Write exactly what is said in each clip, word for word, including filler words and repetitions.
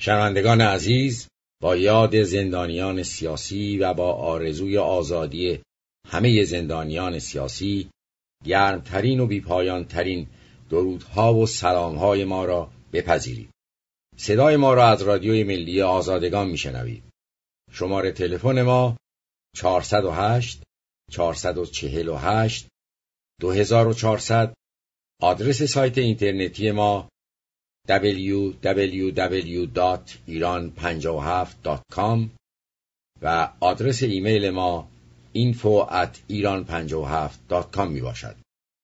شنوندگان عزیز، با یاد زندانیان سیاسی و با آرزوی آزادی همه زندانیان سیاسی، گرمترین و بیپایانترین درودها و سلامهای ما را بپذیرید. صدای ما را از رادیوی ملی آزادگان میشنوید. شماره تلفن ما چهارصد و هشت چهارصد و چهل و هشت دو هزار و چهارصد. آدرس سایت اینترنتی ما دبلیو دبلیو دبلیو دات ایران پنجاه و هفت دات کام و آدرس ایمیل ما اینفو ات ایران پنجاه و هفت دات کام می باشد.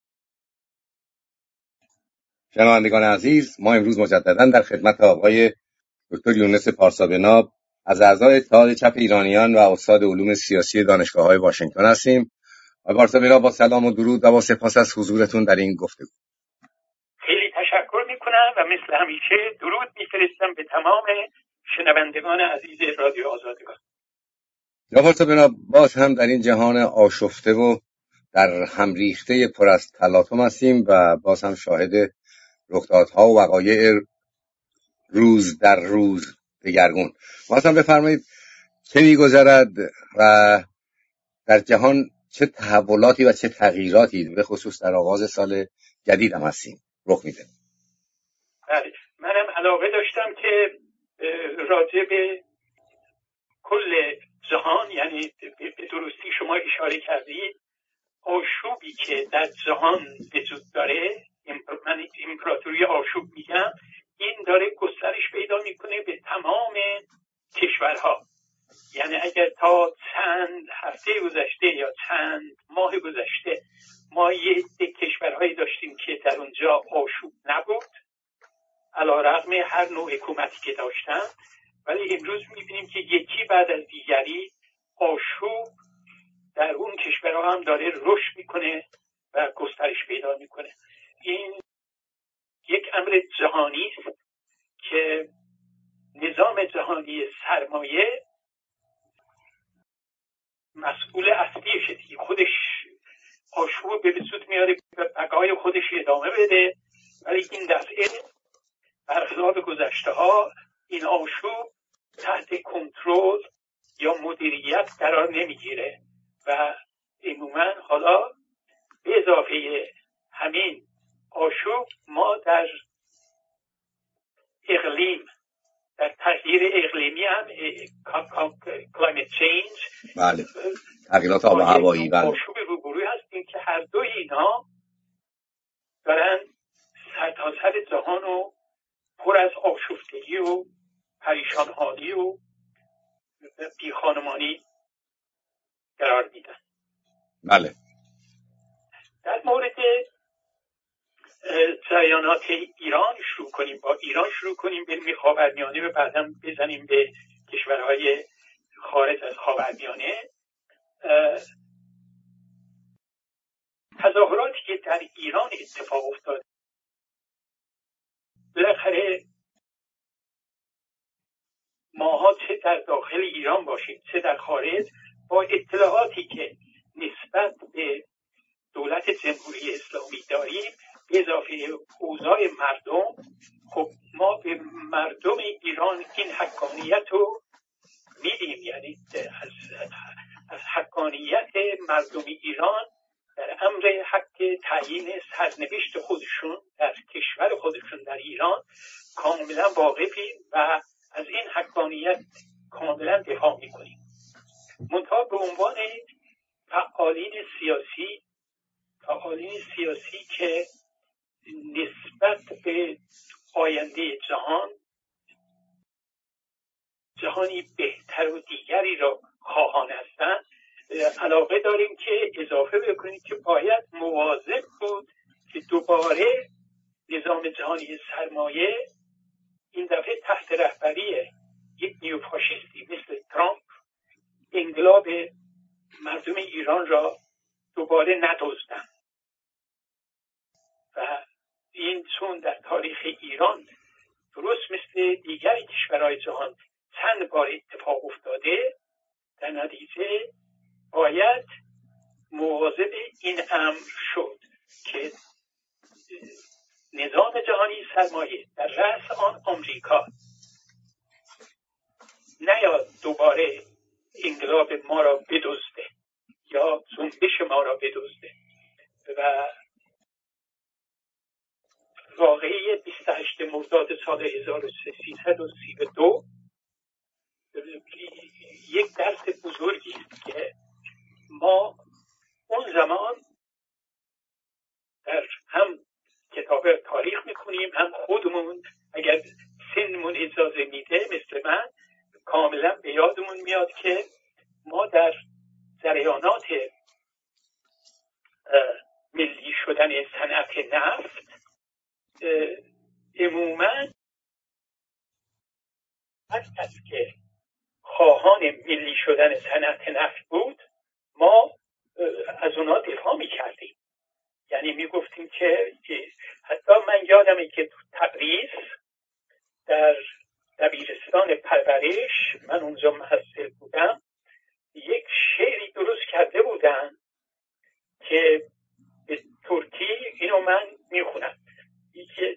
شنوندگان عزیز، ما امروز مجددا در خدمت آقای دکتر یونس پارسابناب از اعضای اتحاد چپ ایرانیان و استاد علوم سیاسی دانشگاه‌های واشنگتن هستیم. آقای پارسابناب، با سلام و درود و با سپاس از حضورتون در این گفتگو. خیلی تشکر میکنم و مثل همیشه درود میفرستم به تمام شنوندگان عزیز رادیو آزادگان. آقای پارسابناب، باز هم در این جهان آشفته و در هم ریخته پر از تلاطم هستیم و باز هم شاهد رخدادها و وقایع روز در روز دگرگون. باز هم بفرمایید چه میگذرد و در جهان چه تحولاتی و چه تغییراتی به خصوص در آغاز سال جدید هم هستیم رخ میده. بله، منم علاقه داشتم که راجع به کل جهان، یعنی به درستی شما اشاره کردید، آشوبی که در جهان وجود داره، من امپراتوری آشوب میگم، این داره گسترش پیدا میکنه به تمام کشورها. یعنی اگر تا چند هفته گذشته یا چند ماه گذشته ما یه کشورهایی داشتیم که در اونجا آشوب نبود علیرغم هر نوع حکومتی که داشتن، ولی امروز میبینیم که یکی بعد از دیگری آشوب در اون کشورها هم داره رشد میکنه و گسترش پیدا میکنه. این یک امر جهانی است که نظام جهانی سرمایه مسئول اصلیشه دیگه. خودش آشوب به وجود میاره و بقای خودش ادامه بده، ولی این دفعه برخلاف گذشته ها این آشوب تحت کنترل یا مدیریت قرار نمیگیره و عموما حالا به اضافه همین آشوب ما در اقلیم، در تغییر اقلیمی هم climate change، بله، تغییرات آب و هوایی، بله، آشوب روبروی هستیم که هر دو اینا دارن سرتاسر جهان رو پر از آشفتگی و پریشان‌حالی و بیخانمانی قرار میدن. بله. در مورد جریانات ایران شروع کنیم، با ایران شروع کنیم، بریم خاورمیانه و بعداً بزنیم به کشورهای خارج از خاورمیانه. تظاهراتی که در ایران اتفاق افتاد، بالاخره ماها چه در داخل ایران باشیم چه در خارج، با اطلاعاتی که نسبت به دولت جمهوری اسلامی داریم به اضافه اوضاع مردم، خب ما به مردم ایران این حقانیت رو میدیم. یعنی از, از حقانیت مردم ایران در امر حق تعیین سرنوشت خودشون در کشور خودشون در ایران کاملا واقفیم و از این حقانیت کاملا دفاع میکنیم. منتها به عنوان فعالین سیاسی فعالین سیاسی که نسبت به آینده جهان جهانی بهتر و دیگری را خواهان هستند، علاقه داریم که اضافه بکنیم که باید مواظب بود که دوباره نظام جهانی سرمایه این دفعه تحت رهبری یک نیوفاشیستی مثل ترامپ انقلاب مردم ایران را دوباره ندزدن. و این چون در تاریخ ایران درست مثل دیگر کشورهای جهان چند بار اتفاق افتاده، در نتیجه باید مواظب این امر شد که نظام جهانی سرمایه در رأس آن آمریکا نیاد دوباره انقلاب ما را بدزده یا جنبش ما را بدزده. و واقعی بیست و هشتم مرداد سال هزار و سیصد و سی و دو یک درس بزرگی است که ما اون زمان در هم کتاب تاریخ میکنیم، هم خودمون اگر سنمون اجازه میده مثل من کاملا به یادمون میاد که ما در جریانات ملی شدن صنعت نفت عموما هر کس که خواهان ملی شدن صنعت نفت بود ما از اونا دفاع میکردیم. یعنی میگفتیم که حتی من یادمه که تو تبریز در دبیرستان پرورش، من اونجا محصل بودم، یک شعری درست کرده بودن که به ترکی، اینو من میخونم، که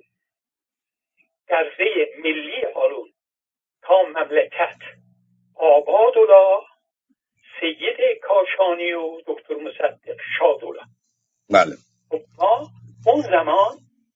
گرزه ملی آلون تا مملکت آبادولا، سید کاشانی و دکتر مصدق شادولا. بله. ما اون زمان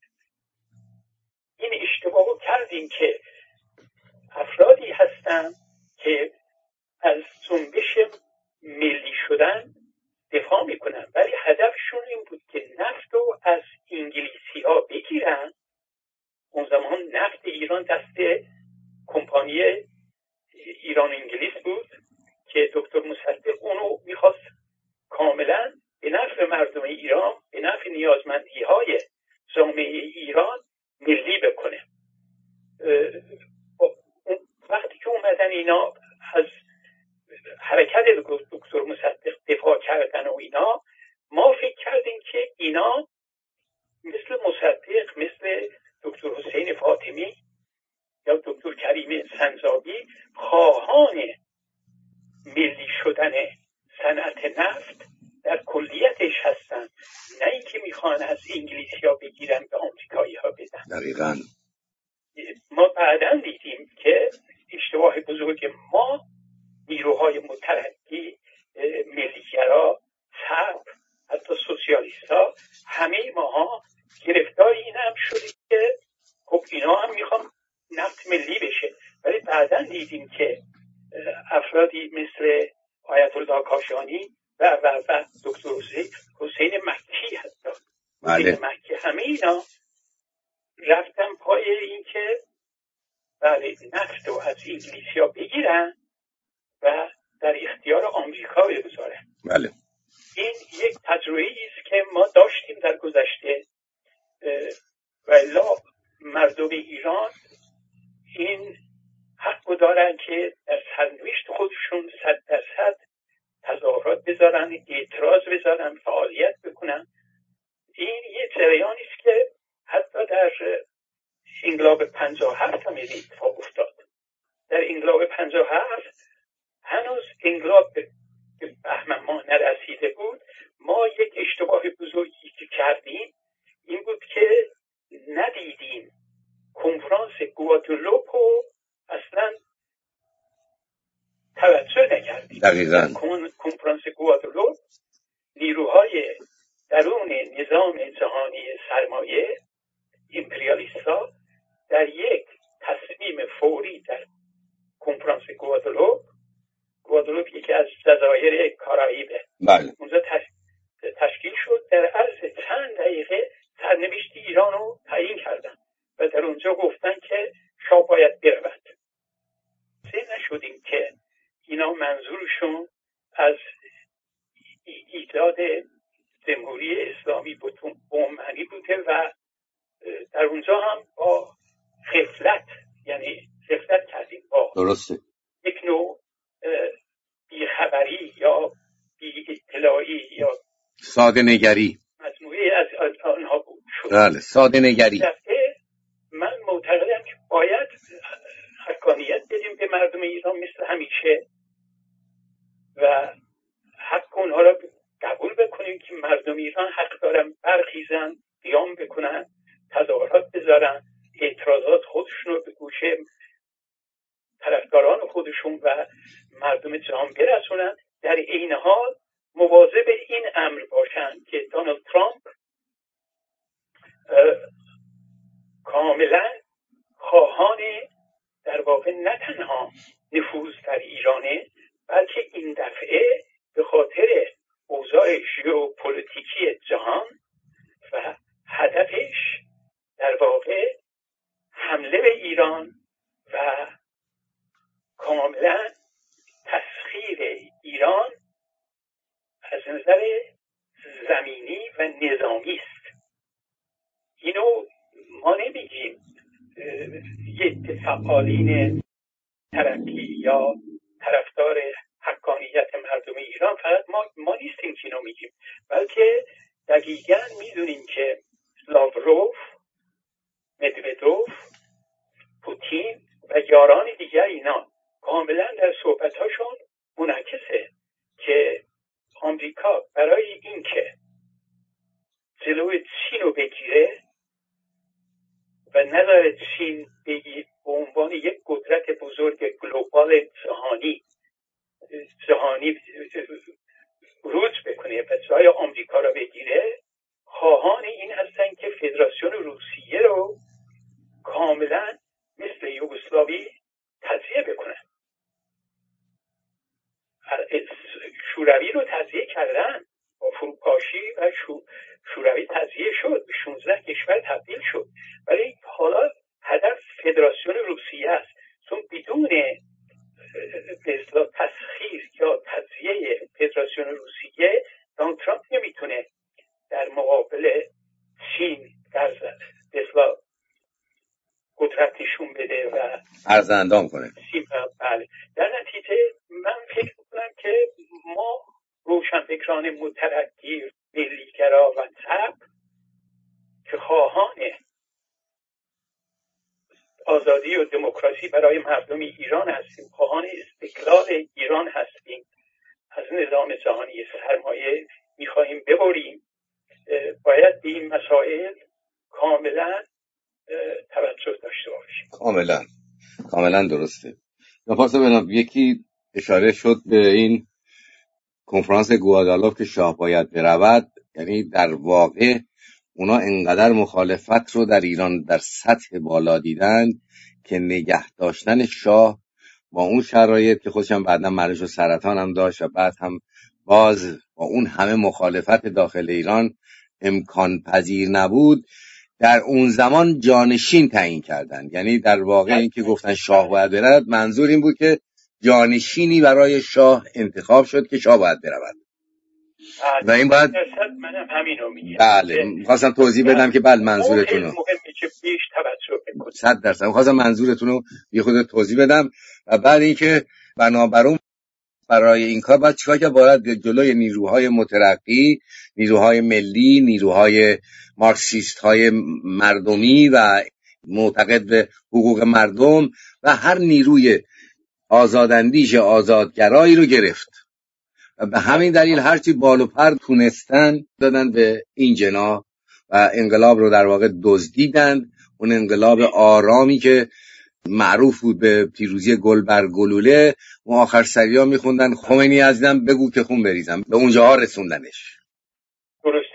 این اشتباه رو کردیم که افرادی هستن که از جنبش ملی شدن دفاع میکنن ولی هدفشون این بود که نفت رو از انگلیسی ها بگیرن. اون زمان نفت ایران دست کمپانی ایران انگلیس بود که دکتر مصدق اونو میخواست کاملا به نفع مردم ایران، به نفع نیازمندی های جامعه ایران ملی بکنه. وقتی که اومدن اینا از حرکت دکتر مصدق دفاع کردن و اینا، ما فکر کردیم که اینا مثل مصدق، مثل دکتر حسین فاطمی یا دکتر کریم سنجابی خواهان ملی شدن صنعت نفت در کلیتش هستن، نه اینکه میخوان از انگلیسی ها بگیرن به آمریکایی ها بدن. دقیقاً. ما بعداً دیدیم که اشتباه بزرگ ما، نیروهای مترقی، ملیگرا، چپ، حتی سوسیالیست ها، همه ماها گرفتار این هم شدیم که خب اینا هم میخوان نفت ملی بشه. ولی بعداً دیدیم که افرادی مثل آیت الله کاشانی و و و دکتر حسین مکی، حتی حسین مکی، همه اینا رفتن پای این که بله نفت رو از انگلیسی ها بگیرن و در اختیار آمریکا بگذارن. بله. این یک تجربه است که ما داشتیم در گذشته و الا مردم ایران این حق دارن که در سرنوشت خودشون صد درصد تظاهرات بذارن، اعتراض بذارن، فعالیت بکنن. این یه جریانی است که حتی در انقلاب پنجاه و هفت هم اتفاق افتاد. در انقلاب پنجاه و هفت هنوز انقلاب به بهمن ماه نرسیده بود. ما یک اشتباه بزرگی که کردیم این بود که ندیدیم کنفرانس گوادلوپو، اصلا توجه نکردیم. دقیقاً. کنفرانس گوادلوپ نیروهای درون نظام جهانی سرمایه، امپریالیست‌ها، در یک تصمیم فوری در کنفرانس گوادلوپ، گوادلوپ یکی از جزایر کارائیبه، بله، اونجا تشکیل شد، در عرض چند دقیقه سرنوشت ایران رو تعیین کردن و در اونجا گفتن که شاه باید برود. سه نشدیم که اینا منظورشون از ایجاد جمهوری اسلامی به معنی بوده و در اونجا هم با غفلت، یعنی غفلت کردیم با درسته یک نوع بیخبری یا بی اطلاعی یا ساده نگری مجموعه از آنها بود شد. بله، ساده نگری. من معتقدم که باید حقانیت بدیم به مردم ایران مثل همیشه و حق اونها را قبول بکنیم که مردم ایران حق دارن برخیزن، قیام بکنن، تظاهرات بذارن، اعتراضات خودشون رو به گوشه طرفداران خودشون و مردم جهان برسونن، در این حال مواظب این امر باشن که دونالد ترامپ کاملا خواهان در واقع نه تنها نفوذ در ایرانه، بلکه این دفعه به خاطر اوضاع ژئوپلیتیکی جهان و هدفش در واقع حمله به ایران و کاملا تسخیر ایران از نظر زمینی و نظامی است. اینو ما نمیگیم یه فعالین ترقی یا طرفدار حقانیت مردم ایران، فقط ما ما نیستیم که اینو میگیم، بلکه دقیقاً میدونیم که لاوروف، مدودوف، پوتین و یاران دیگر اینا کاملا در صحبت‌هاشون منعکسه که آمریکا برای اینکه جلوی چین رو بگیره و نذاره چین بگی به عنوان یک قدرت بزرگ گلوبال جهانی جهانی روز بکنه و جای آمریکا رو بگیره، خواهان این هستن که فدراسیون روسیه رو کاملا مثل یوگسلاوی تجزیه بکنن. شوروی رو تجزیه کردن با فروپاشی و شوروی تجزیه شد، به شانزده کشور تبدیل شد، ولی حالا هدف فدراسیون روسیه است، چون بدون به اصطلاح تسخیر یا تجزیه فدراسیون روسیه دونالد ترامپ نمیتونه در مقابل چین در به اصطلاح قدرت نشون بده و عرض اندام کنه. بله. در نتیجه من فکر میکنم که ما روشنفکران مترقی، ملیگرا و چپ که خواهان آزادی و دموکراسی برای مردم ایران هستیم، خواهان استقلال ایران هستیم، از نظام جهانی سرمایه میخواهیم ببریم، باید به این مسائل کاملا توجه داشته باشیم. کاملا کاملا درسته. نفاسه بنام یکی اشاره شد به این کنفرانس گوادالوپ که شاه باید برود، یعنی در واقع اونا انقدر مخالفت رو در ایران در سطح بالا دیدن که نگه داشتن شاه با اون شرایط که خودشم بعداً مرض و سرطان هم داشت و بعد هم باز با اون همه مخالفت داخل ایران امکان پذیر نبود، در اون زمان جانشین تعیین کردن. یعنی در واقع این که گفتن شاه باید برود، منظور این بود که جانشینی برای شاه انتخاب شد که شاه باید برود و این باید منم همینو میگم. بله می‌خواستم توضیح بدم که بله منظورتون رو مهمه که پیش توجه بکنید. صد درصد می‌خواستم منظورتون رو یه خود توضیح بدم. و بعد اینکه بنابراین برای این کار باید چیکار کرد؟ باید جلوی نیروهای مترقی، نیروهای ملی، نیروهای مارکسیست‌های مردمی و معتقد به حقوق مردم و هر نیروی آزاداندیش آزادگرایی رو گرفت و به همین دلیل هرچی بال و پر تونستن دادن به این جناح و انقلاب رو در واقع دزدیدن. اون انقلاب آرامی که معروف بود به پیروزی گل بر گلوله، اون آخر سریا میخوندن خمینی عزیزم بگو که خون بریزم، به اونجاها رسوندنش. درست